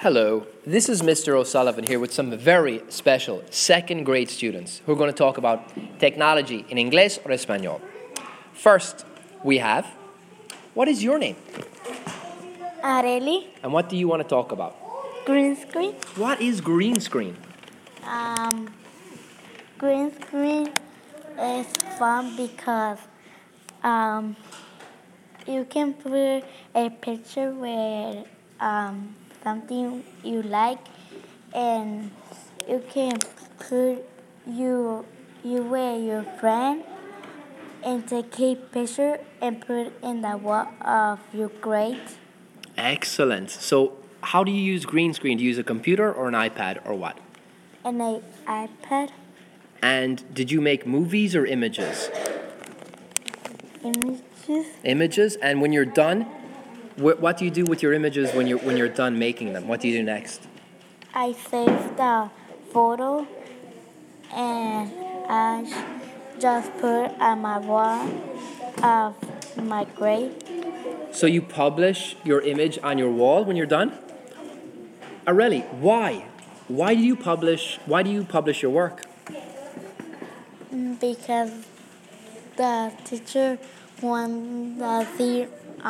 Hello, this is Mr. O'Sullivan here with some very special second grade students who are going to talk about technology in Inglés or Español. First, we have, what is your name? Areli, And what do you want to talk about? green screen. What is green screen? Green screen is fun because you can put a picture where something you like, and you can put you with your friend and take a picture and put it in the wall of your grade. Excellent. So, how do you use green screen? Do you use a computer or an iPad or what? And an iPad And did you make movies or images? images. Images. And when you're done, what do you do with your images when you're done making them? What do you do next? I save the photo and I just put it on my wall of my grade. So you publish your image on your wall when you're done? Areli, why? Why do you publish your work? Because the teacher wants to see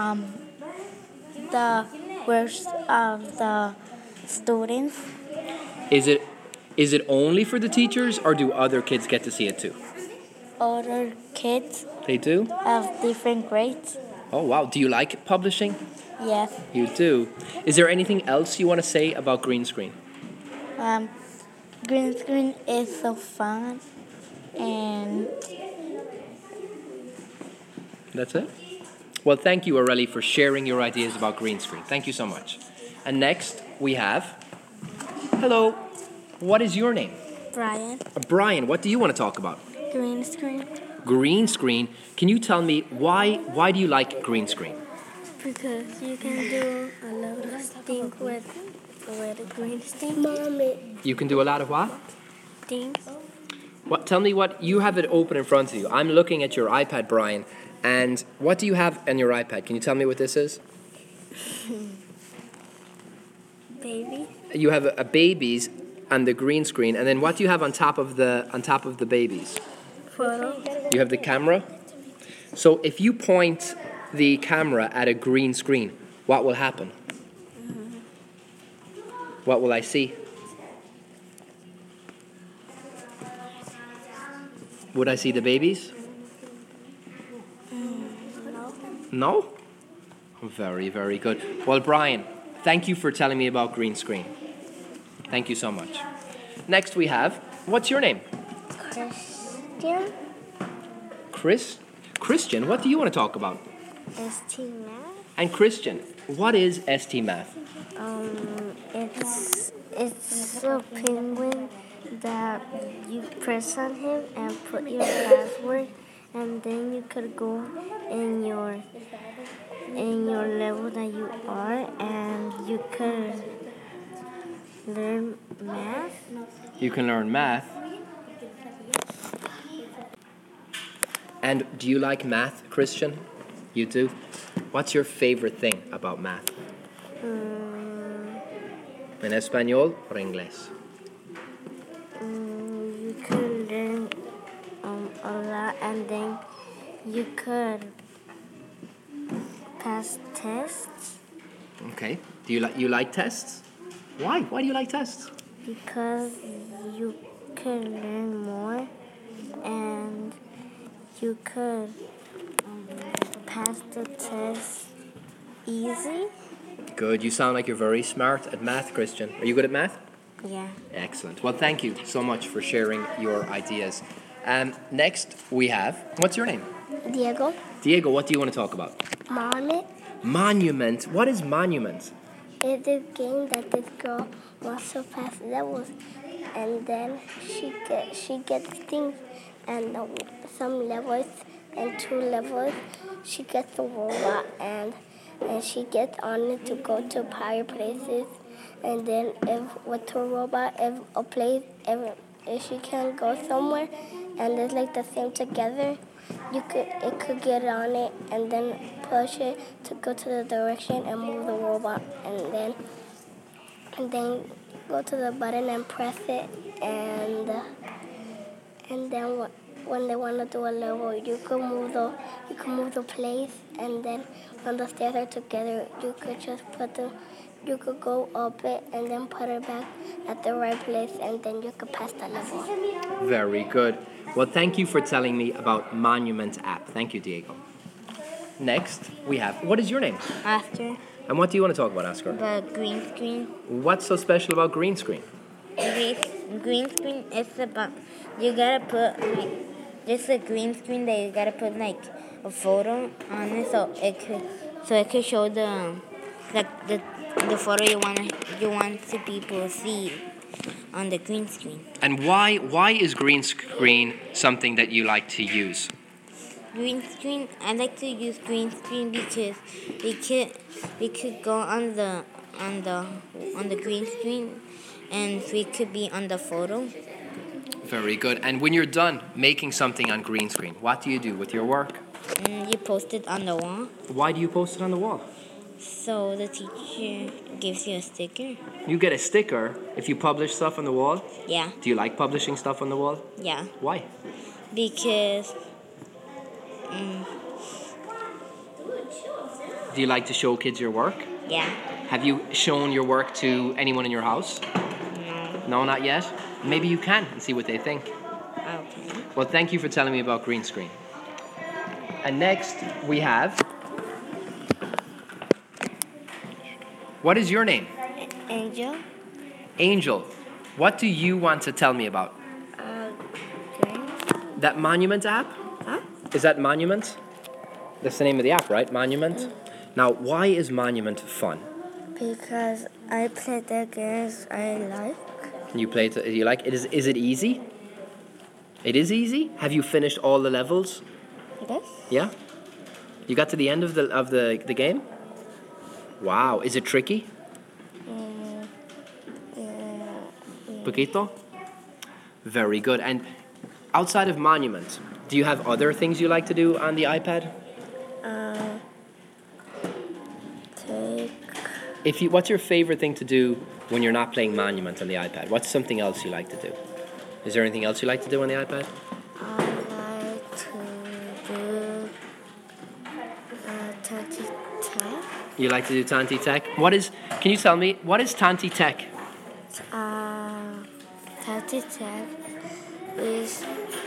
the works of the students. Is it only for the teachers or do other kids get to see it too? Other kids They do? of different grades. Oh wow, do you like publishing? Yes. You do. Is there anything else you want to say about green screen? Green screen is so fun, and That's it? Well, thank you, Areli, for sharing your ideas about green screen. Thank you so much. And next, we have... Hello. What is your name? Brian. Brian, what do you want to talk about? Green screen. Green screen. Can you tell me why do you like green screen? Because you can do a lot of things with a green screen. Mommy. You can do a lot of what? Things. Tell me what you have it open in front of you. I'm looking at your iPad, Brian. And what do you have on your iPad? Can you tell me what this is? Baby. You have a babies on the green screen, and then what do you have on top of the babies? Photo. You have the camera. So if you point the camera at a green screen, what will happen? What will I see? Would I see the babies? No. No? Very, very good. Well, Brian, thank you for telling me about green screen. Thank you so much. Next we have, what's your name? Christian. Christian, what do you want to talk about? ST Math. And Christian, what is ST Math? It's a penguin that you press on him and put your password, and then you could go in your level that you are, and you could learn math. You can learn math. And do you like math, Christian? You do? What's your favorite thing about math? En español or inglés? You could learn a lot, and then you could pass tests. Okay. Do you like tests? Why? Why do you like tests? Because you could learn more, and you could pass the test easy. Good. You sound like you're very smart at math, Christian. Are you good at math? Yeah. Excellent. Well, thank you so much for sharing your ideas. Next, we have, what's your name? Diego. Diego, what do you want to talk about? Monument. Monument. What is monument? It's a game that this girl wants to pass levels, and then she gets things, and some levels and 2 levels she gets a robot, and she gets on it to go to higher places, and then with her robot if she can go somewhere and it's like the same together, it could get on it and then push it to go to the direction and move the robot, and then and then go to the button and press it, and then when they want to do a level, you can move the place, and then when the stairs are together, you could just you could go up it and then put it back at the right place, and then you could pass the level. Very good. Well, thank you for telling me about Monument app. Thank you, Diego. Next, we have, what is your name? After And what do you want to talk about, Oscar? the green screen, What's so special about green screen? green screen is about you gotta put like just a green screen that you gotta put like a photo on it so it could show the photo you want to people see on the green screen. And why is green screen something that you like to use? Green screen, I like to use green screen because we could go on the green screen and we could be on the photo. Very good. And when you're done making something on green screen, what do you do with your work? You post it on the wall, Why do you post it on the wall? so the teacher gives you a sticker. You get a sticker if you publish stuff on the wall. Yeah, Do you like publishing stuff on the wall? yeah, Why? because Do you like to show kids your work? yeah, Have you shown your work to anyone in your house? No, not yet? Maybe you can and see what they think. okay. Well, thank you for telling me about green screen. And next, we have... What is your name? Angel, Angel. What do you want to tell me about? green. That Monument app? Huh? Is that Monument? That's the name of the app, right? Monument? Now, why is Monument fun? Because I play the games I like. You play it, you like it? Is it easy? It is easy? Have you finished all the levels? Yes. Yeah? You got to the end of the game? Wow. Is it tricky? Poquito? Very good. And outside of Monument, do you have other things you like to do on the iPad? What's your favorite thing to do when you're not playing Monument on the iPad? What's something else you like to do? Is there anything else you like to do on the iPad? I like to do Tanti Tech. You like to do Tanti Tech? Can you tell me, what is Tanti Tech? Tanti Tech is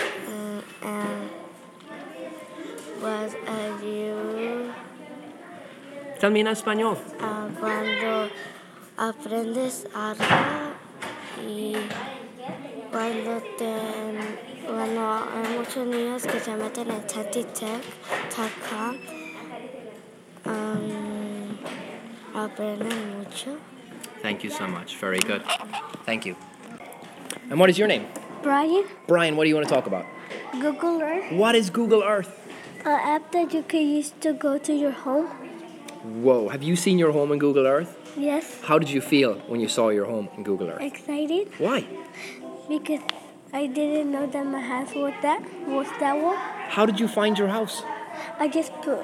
was you Tell me en español. cuando aprendes algo y cuando hay muchos niños que se meten en TantiTech.com aprenden mucho. Thank you so much. Very good. Thank you. And what is your name? Brian, Brian, what do you want to talk about? Google Earth, What is Google Earth? an app that you can use to go to your home. Whoa, have you seen your home in Google Earth? Yes, How did you feel when you saw your home in Google Earth? excited Why? because I didn't know that my house was that one. How did you find your house? I just put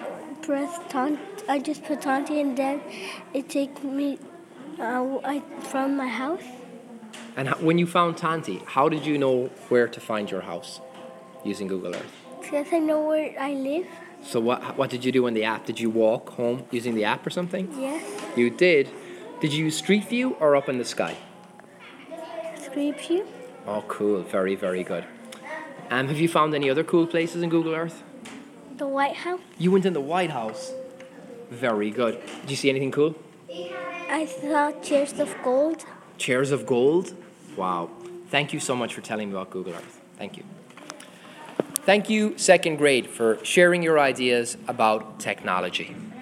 Tanti, and then it took me from my house. And when you found Tanti, how did you know where to find your house using Google Earth? Because I know where I live. So what did you do in the app? Did you walk home using the app or something? Yes, You did. Did you use Street View or up in the sky? Street View. Oh, cool. Very, very good. Have you found any other cool places in Google Earth? The White House. You went in the White House. Very good. Did you see anything cool? I saw chairs of gold. Chairs of gold? Wow. Thank you so much for telling me about Google Earth. Thank you. Thank you, second grade, for sharing your ideas about technology.